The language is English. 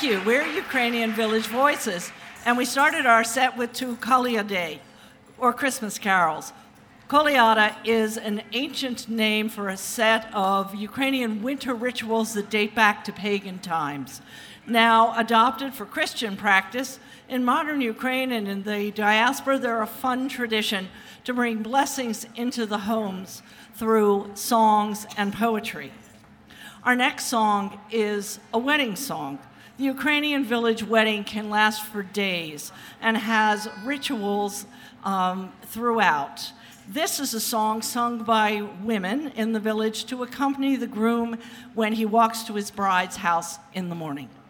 Thank you. We're Ukrainian Village Voices, and we started our set with two Kolyada, or Christmas carols. Kolyada is an ancient name for a set of Ukrainian winter rituals that date back to pagan times. Now adopted for Christian practice, in modern Ukraine and in the diaspora, they're a fun tradition to bring blessings into the homes through songs and poetry. Our next song is a wedding song. The Ukrainian village wedding can last for days and has rituals throughout. This is a song sung by women in the village to accompany the groom when he walks to his bride's house in the morning.